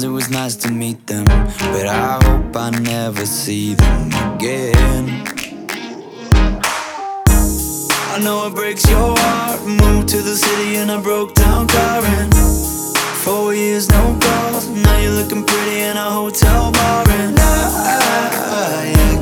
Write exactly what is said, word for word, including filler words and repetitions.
it was nice to meet them, but I hope I never see them again. I know it breaks your heart. Moved to the city in a broke down car, and four years no calls. Now you're looking pretty in a hotel bar, and I, I